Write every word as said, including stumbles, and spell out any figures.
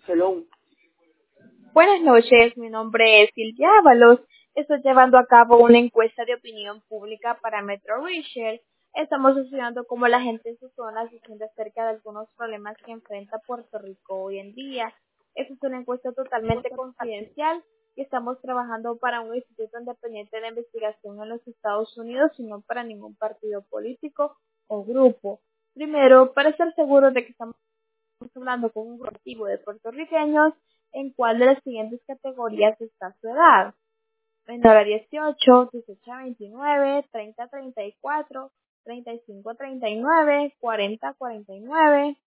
Hello. Buenas noches, mi nombre es Silvia Ábalos. Estoy llevando a cabo una encuesta de opinión pública para Metro Research. Estamos estudiando cómo la gente en su zona se siente acerca de algunos problemas que enfrenta Puerto Rico hoy en día. Esta es una encuesta totalmente confidencial y estamos trabajando para un instituto independiente de investigación en los Estados Unidos y no para ningún partido político o grupo. Primero, para estar seguros de que estamos Estamos hablando con un grupo activo de puertorriqueños, ¿en cuál de las siguientes categorías está su edad? Menor a dieciocho, dieciocho a veintinueve, treinta a treinta y cuatro, treinta y cinco a treinta y nueve, cuarenta a cuarenta y nueve.